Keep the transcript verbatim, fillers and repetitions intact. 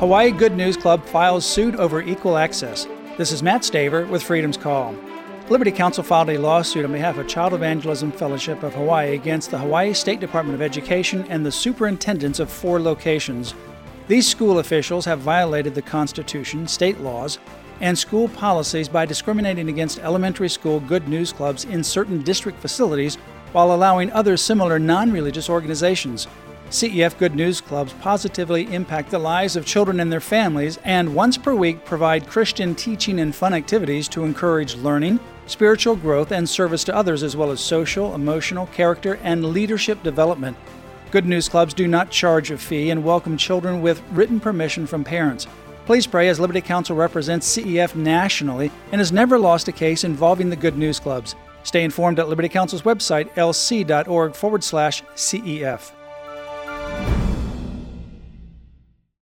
Hawaii Good News Club files suit over equal access. This is Matt Staver with Freedom's Call. Liberty Counsel filed a lawsuit on behalf of Child Evangelism Fellowship of Hawaii against the Hawaii State Department of Education and the superintendents of four locations. These school officials have violated the Constitution, state laws, and school policies by discriminating against elementary school Good News Clubs in certain district facilities while allowing other similar non-religious organizations. C E F Good News Clubs positively impact the lives of children and their families and once per week provide Christian teaching and fun activities to encourage learning, spiritual growth, and service to others, as well as social, emotional, character, and leadership development. Good News Clubs do not charge a fee and welcome children with written permission from parents. Please pray, as Liberty Counsel represents C E F nationally and has never lost a case involving the Good News Clubs. Stay informed at Liberty Counsel's website, lc.org forward slash CEF.